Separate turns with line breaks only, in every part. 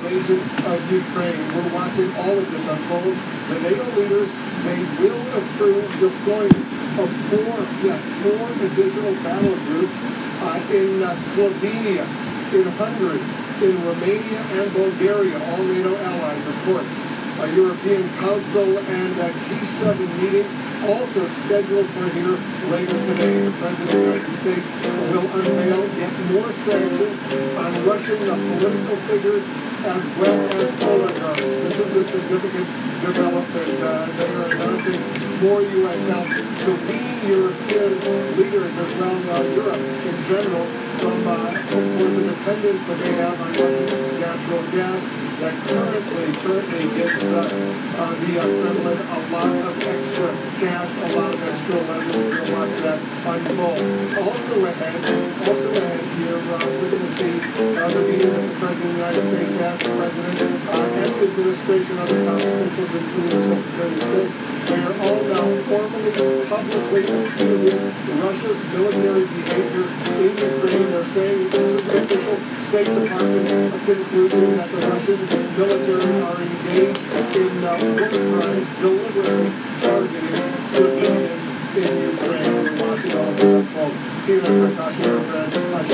invasion of Ukraine. We're watching all of this unfold. The NATO leaders, they will approve deployment of four additional battle groups in Slovenia, in Hungary, in Romania, and Bulgaria, all NATO allies, of course. A European Council and a G7 meeting also scheduled for here later today. The President of the United States will unveil yet more sanctions on Russian political figures as well as oligarchs. This is a significant development. They are announcing more U.S. help to wean European leaders as well as Europe in general from the dependence that they have on Russian natural gas that currently gives the Kremlin a lot of extra cash, a lot of extra leverage. We'll watch that unfold. Also ahead here, we're going to see the meeting that the President of the United States has, the President and the administration, other top officials, including the Secretary of State. They are all now formally, publicly accusing Russia's military behavior in Ukraine. They're saying this is an official State Department conclusion that the Russian military are engaged in war crimes, deliberately targeting civilians in Ukraine. We're watching all of this unfold. CNN Natasha, our friend,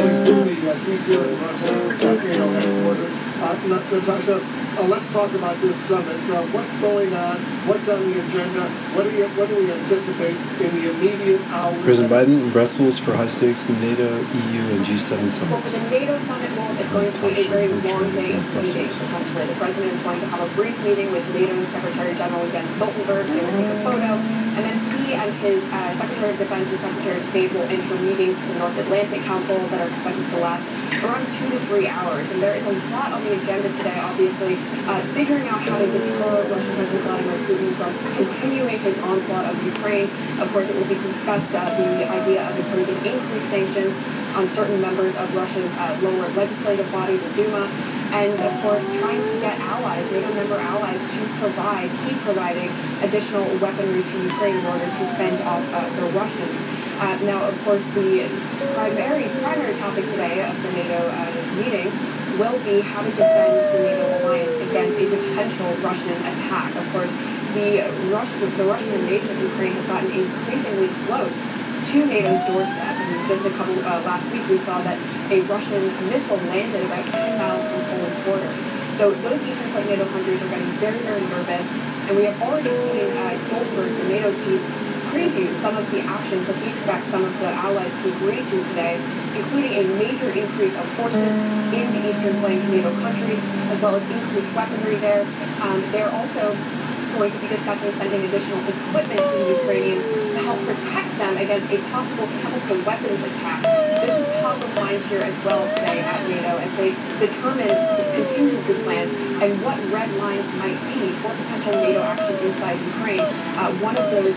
she's here in Brussels, NATO headquarters. Natasha, let's talk about this summit. What's going on? What's on the agenda? What do we anticipate in the immediate hours?
President Biden in Brussels for high-stakes NATO, EU, and G7 summits.
Well, for the NATO summit, it's going to be a very long day of meetings, essentially. The President is going to have a brief meeting with NATO Secretary General Jens Stoltenberg. They will take a photo. And then he and his Secretary of Defense and Secretary of State will enter meetings to the North Atlantic Council that are expected to last around 2 to 3 hours. And there is a lot on the agenda today, obviously, figuring out how to deter Russian President Vladimir Putin from continuing his onslaught of Ukraine. Of course, it will be discussed the idea of imposing increased sanctions on certain members of Russia's lower legislative body, the Duma, and of course trying to get allies, NATO member allies, to keep providing additional weaponry to Ukraine in order to fend off the Russians. Now, of course, the primary topic today of the NATO meetings will be how to defend the NATO alliance against a potential Russian attack. Of course, the Russian invasion of Ukraine has gotten increasingly close to NATO's doorstep. And just last week we saw that a Russian missile landed about 10 miles from Poland's border. So those Eastern Flank NATO countries are getting very, very nervous. And we have already seen Stoltenberg, the NATO chief, preview some of the actions that we expect some of the allies to agree to today, including a major increase of forces in the Eastern Flank NATO countries, as well as increased weaponry there. They're also going to be discussing sending additional equipment to the Ukrainians to help protect them against a possible chemical weapons attack. This is top of mind here as well today at NATO as they determine the contingency plan and what red lines might be for potential NATO action inside Ukraine. One of those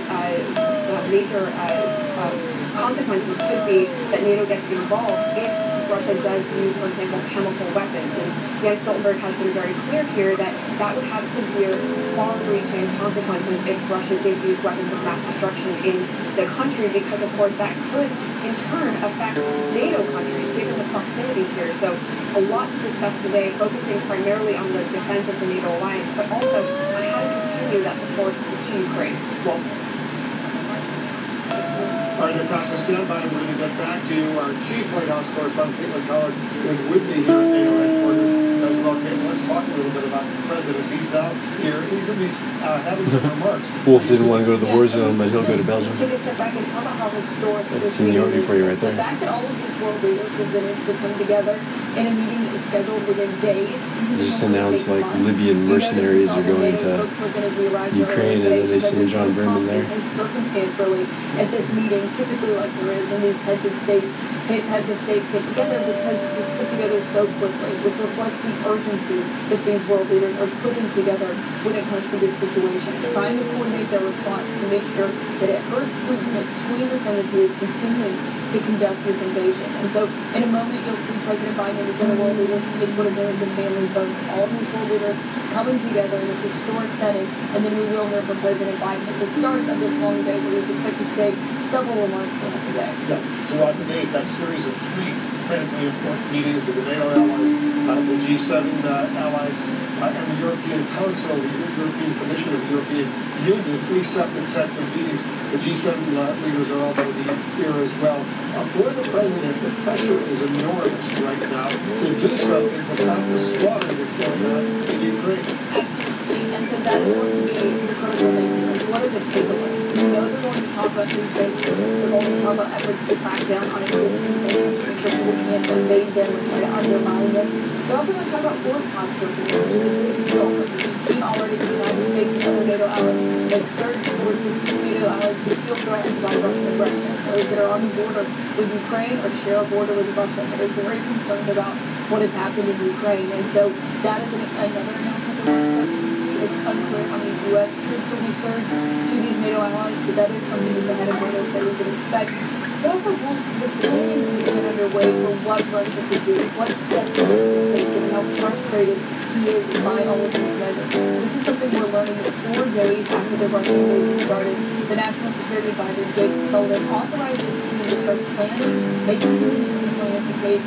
major consequences could be that NATO gets involved if Russia does use, for example, chemical weapons. And Jens Stoltenberg has been very clear here that that would have severe, far-reaching consequences if Russia did use weapons of mass destruction in the country, because, of course, that could, in turn, affect NATO countries, given the proximity here. So a lot to discuss today, focusing primarily on the defense of the NATO alliance, but also on how to continue that support to Ukraine. Well,
all right, Natasha, stand by. We're going to get back to you. Our chief White House correspondent, Caitlin Collins, is with me here at NATO headquarters as well. Caitlin, let's talk a little bit about the president. He's down here. He's going to be having some remarks.
Wolf didn't want to go to the war zone, but he'll go to Belgium.
Take a step back and talk about how historic
That's seniority for you right there.
The fact that all of these world leaders have been able to come together in a meeting that was scheduled within days.
They just announced like Libyan mercenaries are going to Ukraine, and then they send John Berman there.
And circumstance really at this meeting, typically like there is when these heads of states get together, because it's put together so quickly, which reflects the urgency that these world leaders are putting together when it comes to this situation, trying to coordinate their response to make sure that it hurts Putin, that squeezes him as he is continuing to conduct this invasion. And so in a moment you'll see President Biden and his other world leaders take what is known as the family vote. All these world leaders coming together in this historic setting, and then we will hear from President Biden at the start of this long day where he's expected to take several remarks throughout the day.
Yeah, throughout the day, that's series of three critically important meetings with the NATO allies, the G7 allies, and the European Council, the European Commission of the European Union, three separate sets of meetings. The G7 leaders are all going to be here as well. For the president, the pressure is enormous right now to do something to stop the slaughter that's going on in Ukraine.
And so that's going to be the critical thing. Like, what are the takeaways? We know they're going to talk about new sanctions. They're going to talk about efforts to crack down on existing sanctions to make sure people can't evade them or try to undermine them. They're also going to talk about foreign posture, which is a big deal. We've seen already the United States and other NATO allies have surged forces to NATO allies who feel threatened by Russian aggression. Those that are on the border with Ukraine or share a border with Russia that are very concerned about what has happened in Ukraine. And so that is another announcement that we're expecting. It's unclear how many U.S. troops will be surged to these NATO allies, but that is something that the head of NATO said we can expect. But also, the planning is get underway for what Russia could do, what steps Russia could take, and how frustrated he is by all of these measures. This is something we're learning 4 days after the Russian invasion started. The National Security Advisor, Jake Sullivan, authorized his team to start planning, making contingency plans in case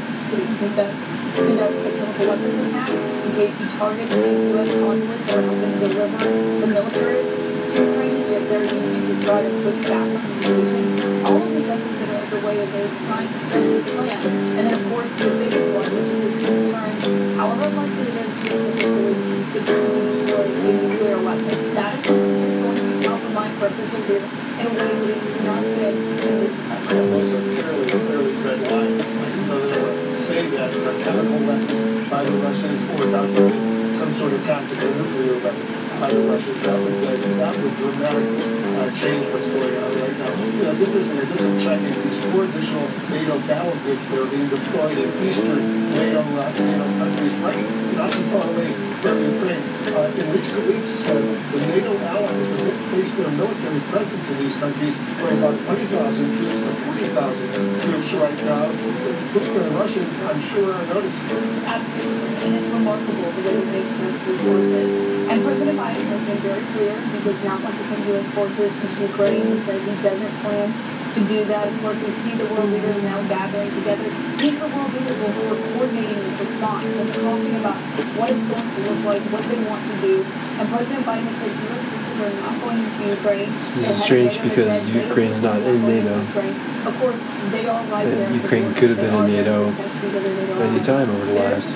he conducts a chemical weapons attack, in case he targets these U.S. consulates that are helping deliver the military assistance to Ukraine, if they're using to try to push back communication. All of these efforts that are underway as they're trying to set this plan. And then, of course, the biggest one, which is the concern, however unlikely it is, it's a nuclear weapon. That is something that's going to be top of mind for officials here in a way that it has not been in this country.
Those are clearly red lines. I didn't know they were saying that chemical weapons by the Russians or documented some sort of tactical nuclear weapon by the Russians. That would dramatically change what's going on right now. You know, it's interesting. I did some checking. These 4 additional NATO battle groups that are being deployed in eastern NATO countries, right not too far away from Ukraine. In recent weeks, the NATO allies have increased their military presence in these countries from about 20,000 troops to 40,000 troops right now. Putin and the Russians, I'm sure, are noticing.
Absolutely, and it's remarkable the way that they've surged these forces. And President Biden has been very clear he does not want to send U.S. forces into Ukraine. He says he doesn't plan to do that. Of course, we see the world leaders now gathering together. These are world leaders who are coordinating this response and talking about what it's going to look like, what they want to do. And President Biden said U.S. forces are not going into Ukraine.
This is strange because Ukraine is not in NATO.
Of course, they are right there.
Ukraine could have been in NATO any time over the last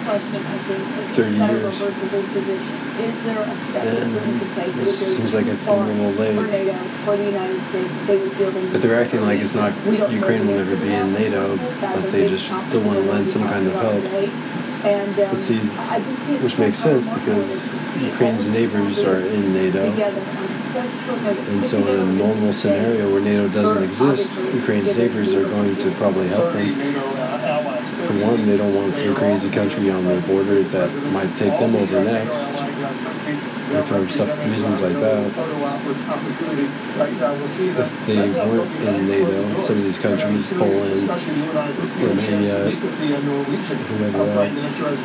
30 years. And this seems like it's a little late. But they're acting like it's not, Ukraine will never be in NATO, but they just still want to lend some kind of help. But see, which makes sense because Ukraine's neighbors are in NATO. And so in a normal scenario where NATO doesn't exist, Ukraine's neighbors are going to probably help them. For one, they don't want some crazy country on their border that might take them over next. And for reasons like that, if they weren't in NATO, some of these countries, Poland, Romania, whoever else,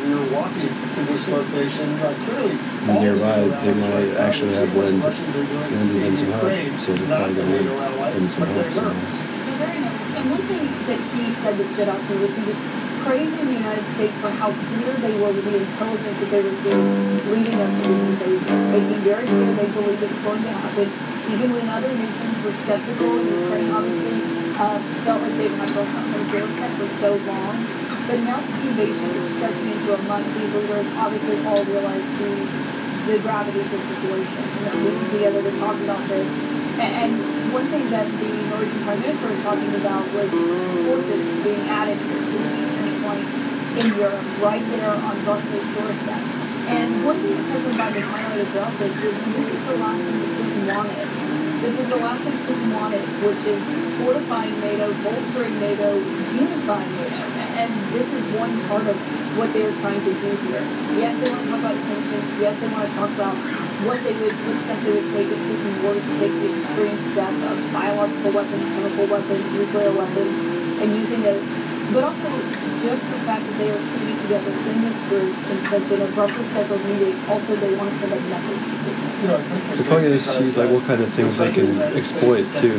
nearby, they might actually have lended them some help. So they're probably going to lend them some help somehow.
And one thing that he said that stood out to me was he was praising the United States for how clear they were with the intelligence that they received leading up to this invasion, making very clear they believed it was going to happen, even when other nations were skeptical. Ukraine obviously felt like they had built on their doorstep for so long. But now the invasion is stretching into a month. These leaders obviously all realize the gravity of the situation. And they're meeting together to talk about this. And one thing that the Norwegian Prime Minister was talking about was forces being added to the eastern flank in Europe, right there on Russia's doorstep. And one thing that President Biden highlighted throughout this is this is the last thing that Putin wanted. This is the last thing Putin wanted, which is fortifying NATO, bolstering NATO, unifying NATO. And this is one part of what they are trying to do here. Yes, they want to talk about sanctions. Yes, they want to talk about what steps they would take if Putin were to take the extreme step of biological weapons, chemical weapons, nuclear weapons, and using those.
But also, just the fact that they are sitting together in this group in such an abruptly scheduled meeting, also they want to send a message to people.
They're probably going to see like what kind of things they can exploit too.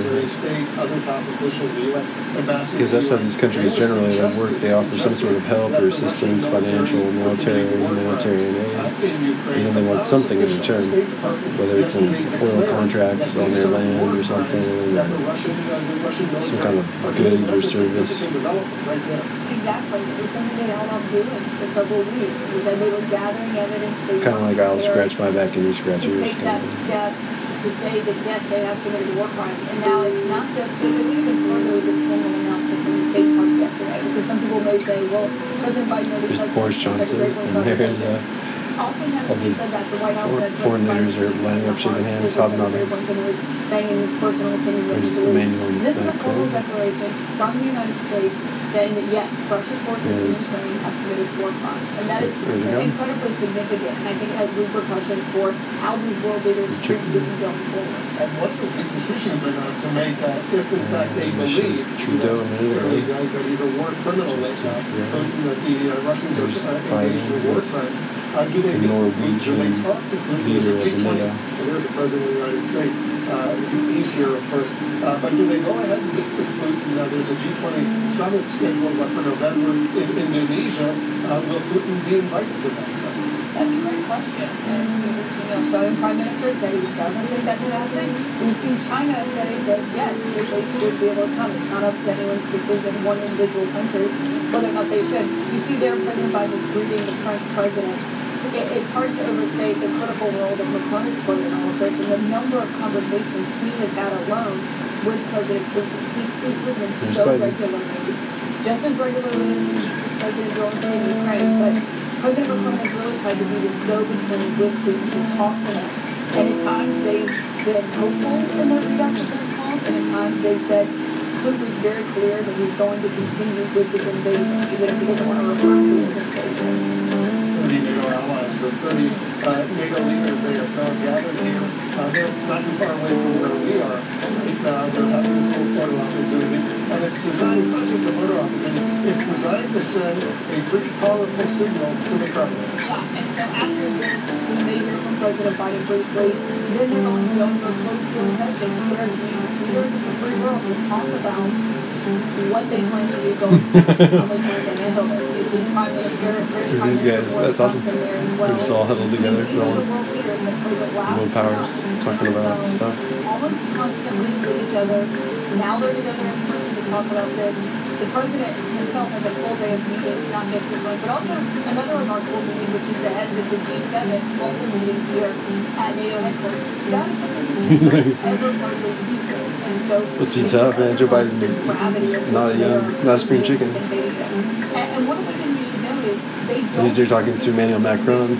Because that's how these countries generally like work. They offer some sort of help or assistance, financial, military, humanitarian aid, and then they want something in return, whether it's in oil contracts on their land or something, or some kind of goods or service.
Exactly. It was something they held on doing for several weeks. It was like they were gathering evidence.
Kind of like I'll scratch my back and you scratch yours.
Take that step to say that yes, they have committed war crimes. And now it's not just that we even further with this formal announcement from the State Department yesterday, because some people may say, well, President Biden already
there's Boris Johnson, and there's all these foreign leaders are lining up, shaking hands, hobnobbing.
Saying in his personal opinion,
there's Emmanuel
this is a formal
Macron.
declaration from the United States saying that yes, Russian forces in Ukraine have committed war crimes, and that is incredibly significant, and I think has repercussions for how these world leaders treat this going forward.
And what's the big decision they're going to make if in fact they believe
Trudeau
that he's a war criminal right now, that the Russians are engaged in war crimes? Do they
Norwegian
talk to Putin?
leader of the NATO.
There's the President of the United States. He's here, of course. But do they go ahead and meet with Putin? There's a G20 summit scheduled for November in Indonesia. Will Putin be invited to that summit?
That's a great question. And Australian Prime Minister said he doesn't think that's happening. We've seen China say that yes, they should be able to come. It's not up to anyone's decision, one individual country, whether or not they should. You see there President Biden greeting the French president. It's hard to overstate the critical role that Macron has played in all of this and the number of conversations he has had alone with President Putin. He speaks with him so regularly, just as regularly as President Zelensky in Ukraine. But President Macron has really tried to be this go-between with Putin to talk to him. And at times they've been hopeful in their reaction to those calls, and at times they've said Putin was very clear that he's going to continue with this invasion, even if he doesn't want to refer to it as invasion.
30 NATO allies, the 30 NATO leaders, they have now gathered here. They're not too far away from where we are. They're having this little photo opportunity. And it's designed, it's not just a photo opportunity, it's designed to send a pretty powerful signal to the Kremlin.
Yeah, and so after this, we may hear from President Biden briefly. Then they're going to go into a closed-door session where the leaders of the free world will talk about what they plan to do going forward, how they plan to handle this. They see Prime Minister,
these guys, that's awesome. They're just all huddled together, rolling. World powers, talking about stuff.
Almost constantly with each other. Now they're together in person to talk about this. The president himself has a full day of meetings, not just this one, but also another remarkable meeting, which is the heads of the G7 also meeting here at NATO headquarters. That is something ever hardly secret. And so
must be tough, man. Joe Biden is not a spring chicken.
And one of the things you should know is they don't.
He's here talking to Emmanuel Macron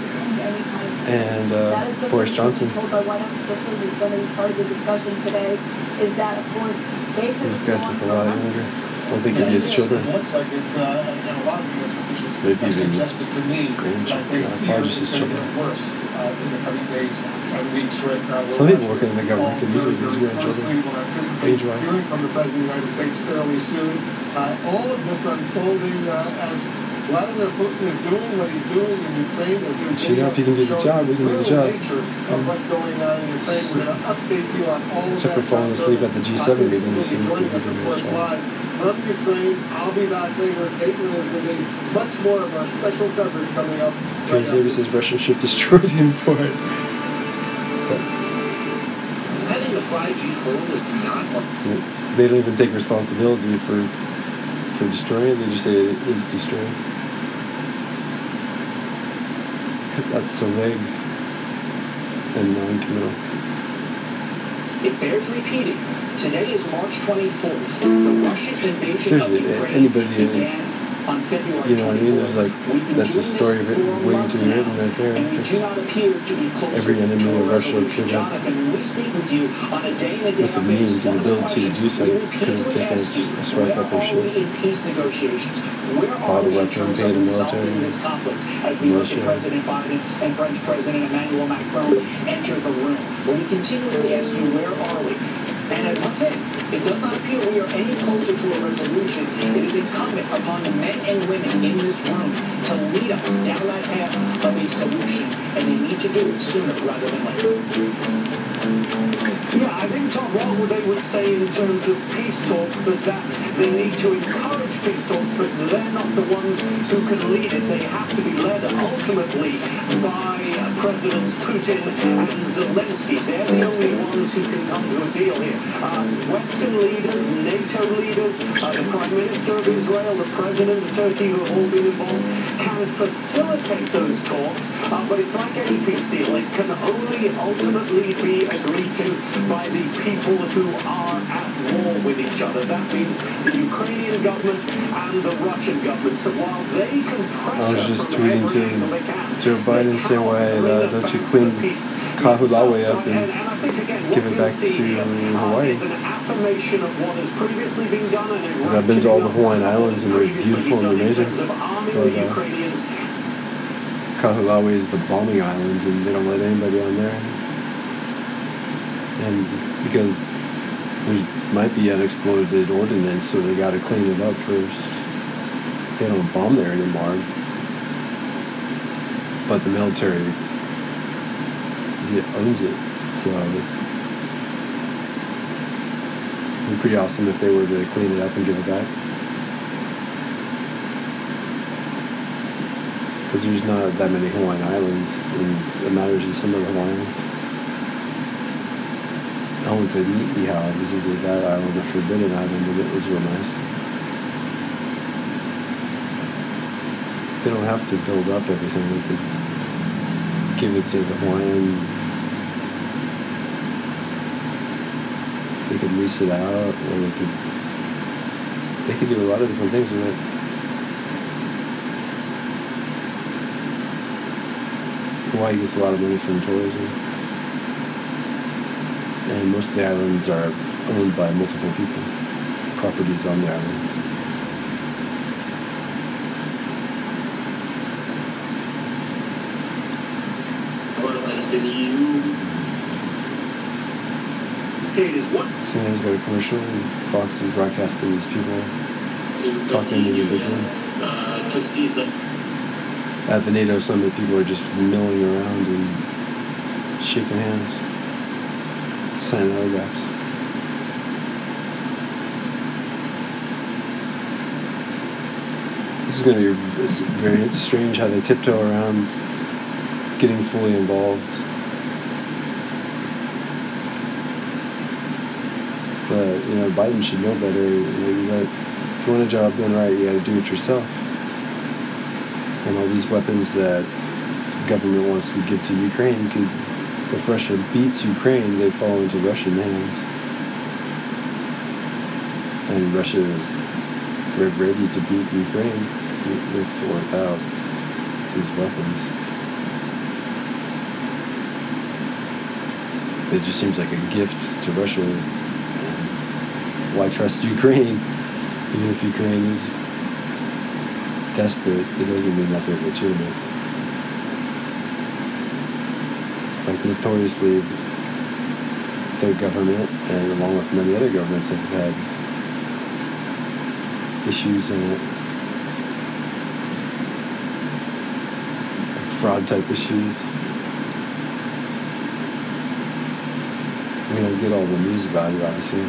and Boris Johnson.
Told by White House officials is going to be part of the discussion today. Is that of course they
this guy's like a lot younger. I don't think he'd be his children.
Looks like it's a lot of U.S. officials
maybe even his
to me
grandchildren, probably just his children.
Worse in the coming days and weeks right now.
Some people working in the government could easily be his grandchildren, age-wise.
Hearing from the President of the United States fairly soon. All of this unfolding as Vladimir Putin is doing what he's doing in Ukraine.
If he can get the job, we can get the job.
What's going on in Ukraine. We're going to update you on all of
except for falling asleep at the G7 meeting, he seems to be doing his job.
From Ukraine, I'll be back later. Caitlin is going to be much more of our special coverage coming up.
James Davis says Russian ship destroyed in port.
Having a 5G phone is not.
They don't even take responsibility for destroying it. They just say it is destroyed. That's so vague and non-committal.
It bears repeating. Today is March 24th. The Russian invasion
seriously,
of Ukraine
anybody,
began on February 24th.
you know what I mean? There's like, that's a story waiting to be written right there.
And we do not appear to be closer
every enemy
to
of Russia could have,
Jonathan, when we speak with you on a day-in-and-day
with the means and ability to do so, could have taken a swipe at their shit.
in peace negotiations. Where are we in terms of resolving this
military,
conflict as we look at President Biden and French President Emmanuel Macron enter the room? Well, we continuously ask you, where are we? And one thing, it does not appear we are any closer to a resolution. It is incumbent upon the men and women in this room to lead us down that path of a solution, and they need to do it sooner rather than later.
Yeah, I think, Tom, what they would say in terms of peace talks, that they need to encourage peace talks, but they're not the ones who can lead it. They have to be led ultimately by Presidents Putin and Zelensky. They're the only ones who can come to a deal here. Western leaders, NATO leaders, the Prime Minister of Israel, the President of Turkey, who have all been involved, can facilitate those talks, but it's like any peace deal. It can only ultimately be agreed to by the people who are at war with each other. That means the Ukrainian government and the Russian government. So while they can pressure,
I was just tweeting to Joe Biden saying, why don't you clean Kahulawe up and give it back to Hawaii? Because I've been to all the Hawaiian Islands and they're beautiful and amazing. But Kahulawe is the bombing island and they don't let anybody on there. And because there might be unexploded ordnance, so they got to clean it up first. They don't bomb there anymore. But the military owns it, so it'd be pretty awesome if they were to clean it up and give it back. Because there's not that many Hawaiian islands, and it matters to some of the Hawaiians. I went to Niihau, I visited that island, the Forbidden Island, and it was real nice. They don't have to build up everything. They could give it to the Hawaiians. They could lease it out, or they could do a lot of different things with it. Hawaii gets a lot of money from tourism. And most of the islands are owned by multiple people. Properties on the islands. CNN's got a commercial and Fox is broadcasting these people talking individually. At the NATO summit, people are just milling around and shaking hands, signing autographs. This is going to be very strange how they tiptoe around getting fully involved. But, Biden should know better. If you want a job done right, you got to do it yourself. And all these weapons that the government wants to give to Ukraine if Russia beats Ukraine, they fall into Russian hands. And Russia is ready to beat Ukraine with or without these weapons. It just seems like a gift to Russia. And why trust Ukraine? Even if Ukraine is desperate, it doesn't mean that they're legitimate. Like, notoriously, their government, and along with many other governments, have had issues in it. Like fraud-type issues. We don't get all the news about it, obviously.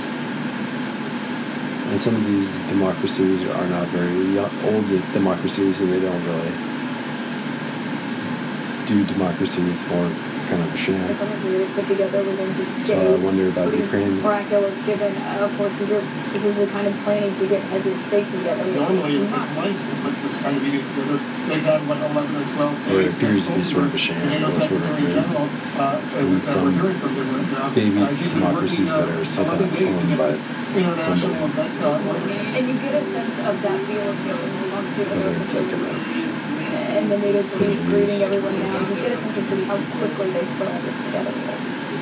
And some of these democracies are not very old democracies, and they don't really do democracy. It's more kind of a sham.
Put together within just
So I wonder about Ukraine.
Miraculous, given, of course, this is the kind of planning to get heads of state together.
Normally it takes place to put this kind of meeting together. They've had, 11 or 12 days.
It appears to be sort of a sham, or sort of rigged in some baby democracies that are still kind of owned by somebody.
And you get a sense of that feeling
Whether it's like
and the natives greeting everyone now. You get a sense of just how quickly they put all this together.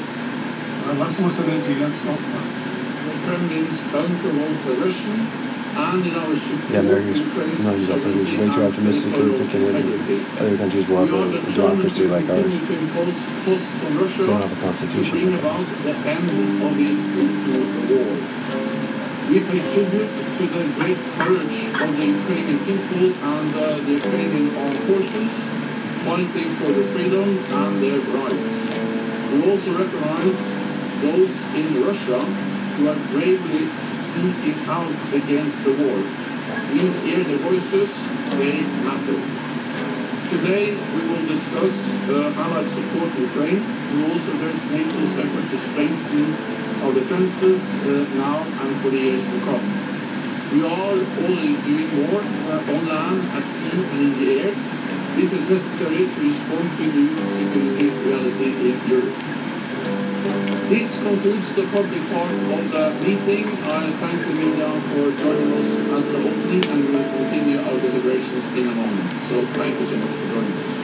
Let's listen into this.
The Kremlin's burnt the road coalition
and in our support
Yeah, Americans
to Ukraine's
sometimes I think is
sovereignty
way too
and
optimistic in thinking
integrity.
that other countries will have
We are
a
determined
democracy
to
like ours.
continue to impose costs on Russia
So they don't have a
to
constitution
bring
like
about
ours.
the end of this brutal war. We pay tribute to the great courage of the Ukrainian people and the Ukrainian armed forces fighting for their freedom and their rights. We also recognize those in Russia who are bravely speaking out against the war. We hear their voices, they matter. Today we will discuss Allied support to Ukraine. We will also address NATO's efforts to strengthen our defenses now and for the years to come. We are already doing more on land, at sea and in the air. This is necessary to respond to new security reality in Europe. This concludes the public part of the meeting. I thank the media for joining us at the opening, and we will continue our deliberations in a moment. So thank you so much for joining us.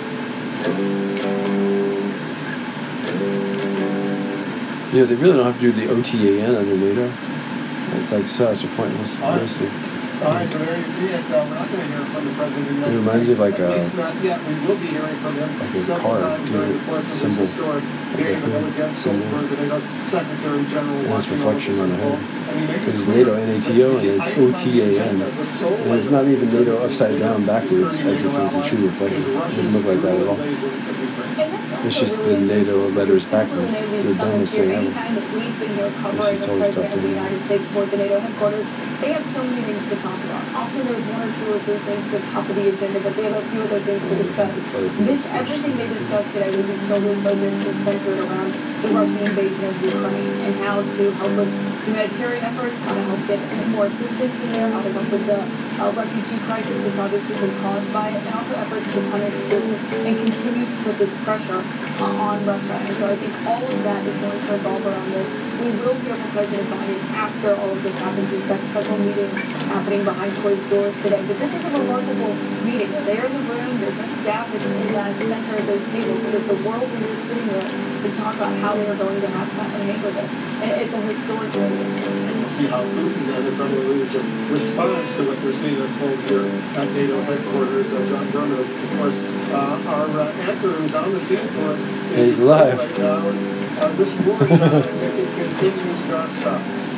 You know, they really don't have to do the OTAN under NATO. It's like such a pointless waste of.
All right, so there you see it. We're not going to hear from the president.
It reminds me of like
At
a
least not yet. We will be hearing from him several
car
times
doing
during the course of this
symbol,
historic
like
day.
a
But that was Jens
symbol.
Stoltenberg, the NATO Secretary General,
And it's
watching
reflection
all
on
of
the
this
head.
unfold. And he makes
Because
it
it's
clear
NATO
that
NATO and
the
it's
item on the
OTAN.
agenda, the sole
And it's not even NATO upside down
of
backwards
Eastern
as if it was a
NATO
true
allies
reflection.
is
It
Russia's
wouldn't look like that at all.
brutal invasion of Ukraine.
And that's
It's
also
just the
really
NATO letters
typical
backwards.
Navy
It's the dumbest thing ever.
Anytime that we've been here
This
covering
is
the
totally
President
stuff
of the
doing
United States for the NATO headquarters, they have so many things to talk about. Often there's one or two or three things at the top of the agenda, but they have a few other things to discuss. Everything they discussed today will be solely focused and centered around the Russian invasion of Ukraine and how to help with humanitarian efforts, how to help get more assistance in there, how to help with the refugee crisis that's obviously been caused by it, and also efforts to punish Putin and continue to put this pressure on Russia. And so I think all of that is going to revolve around this. We will hear from President Biden after all of this happens. He's got several meetings happening behind closed doors today. But this is a remarkable meeting. They're in the room. There's no staff in that center of those tables. It is the world that is sitting there to talk about how they are going to have to handle this. And it's a historic meeting.
And we'll see how Putin and the Kremlin leadership responds to what we're seeing unfold here at NATO headquarters. John Berman, of course, our anchor who's on the scene for us.
Yeah, he's alive.
Right now. This war, it continues nonstop.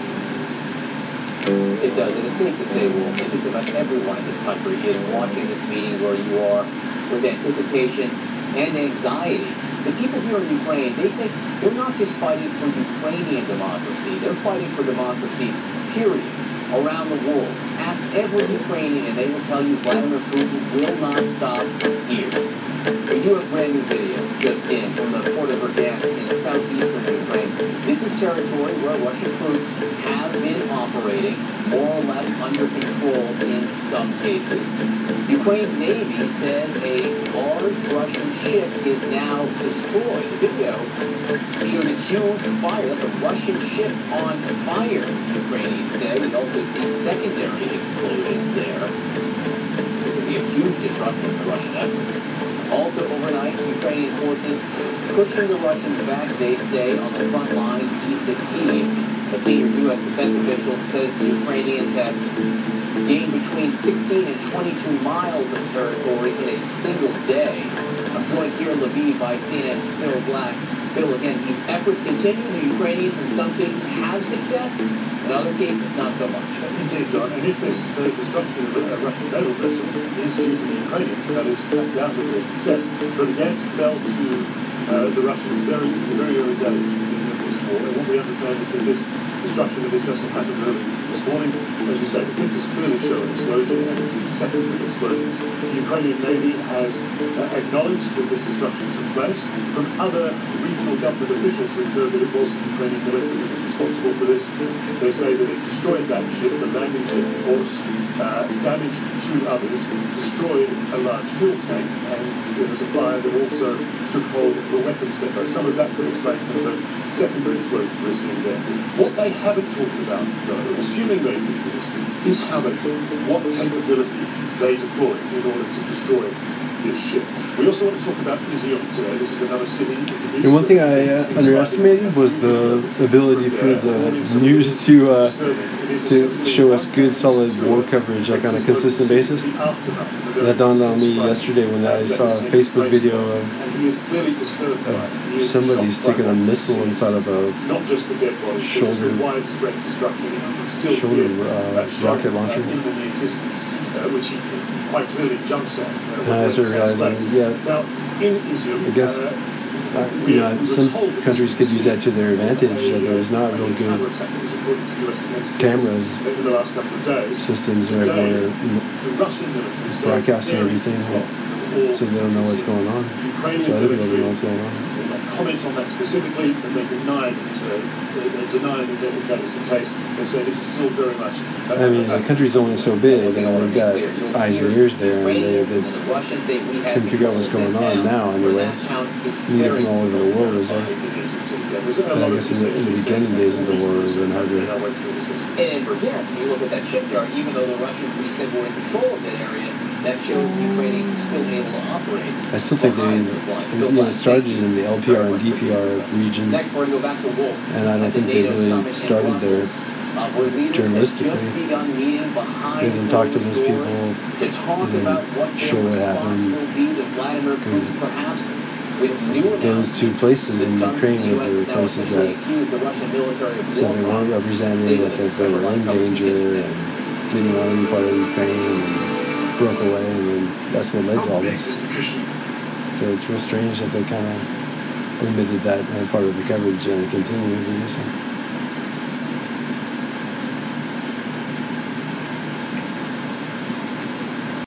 It does, and it's safe to say, Wolf, that just about everyone in this country is watching this meeting where you are with anticipation and anxiety. The people here in Ukraine, they think they're not just fighting for Ukrainian democracy, they're fighting for democracy, period, around the world. Ask every Ukrainian and they will tell you Vladimir Putin will not stop here. We do have brand new video just in from the port of Verdansk in southeastern Ukraine. This is territory where Russian troops have been operating, more or less under control in some cases. Ukraine's Navy says a large Russian ship is now destroyed. The video showed a huge fire, the Russian ship on fire, Ukrainians say. We also see secondary explosions there. This would be a huge disruption to Russian efforts. Also overnight, Ukrainian forces pushing the Russians back, they say, on the front lines east of Kyiv. A senior U.S. defense official says the Ukrainians have gained between 16 and 22 miles of territory in a single day. I'm joined here in Lviv by CNN's Phil Black. Phil, again, these efforts continue. The Ukrainians in some cases have success, in other cases not so much.
Indeed, John, and if this destruction of a Russian naval vessel is due to the Ukrainians, that is undoubtedly a success. But again, it fell to the Russians in the very early days of this war. And what we understand is that this destruction of this vessel happened early this morning. As you say, the pictures clearly show an explosion and indeed secondary explosions. The Ukrainian Navy has acknowledged that this destruction took place. From other regional government officials, we've heard that it was the Ukrainian military that was responsible for this. They say that it destroyed that ship, the landing ship, of course, damaged two others, destroyed a large fuel tank, and there was a fire that also took hold of the weapons depot. Some of that could explain some of those secondary explosions we're seeing there. What they haven't talked about, though, assuming they did this, is how they did it, what capability they deployed in order to destroy this shift. We also want to talk about Izium today. This is another city.
And one thing I underestimated was the ability for the news to show us good, solid war coverage, like on a consistent basis. That dawned on me yesterday when I saw a Facebook video of somebody sticking a missile inside of a shoulder rocket launcher.
Which he quite clearly jumps on.
And I started realizing,
Now, in Izium,
I guess some countries could use that to their advantage. There's not real good cameras
in the last couple of days,
systems or everywhere broadcasting everything, so they don't know what's going on. So other people don't know what's going on.
Comment on that specifically, and they deny that is the case. They say this is still very much.
I mean, the country's only so big, and they've got eyes and ears there, and they can figure out what's going on now, anyways. Media from all over the world is there. But I guess in the beginning days of the war, it was been harder.
And again, when you look at that shipyard, even though the Russians, we said, were in control of that area, that shows the Ukrainians were still able to operate.
I still think they started in the LPR and DPR regions,
Next, we're going to go back to Wolf.
and I don't think they really started there journalistically. They didn't talk to those people, they didn't show what happened, because those two places in Ukraine were the places that said they weren't represented, that they were in danger and didn't want any part of Ukraine, and broke away, and then that's what led to all this. So it's real strange that they kind of omitted that part of the coverage and continue to do so.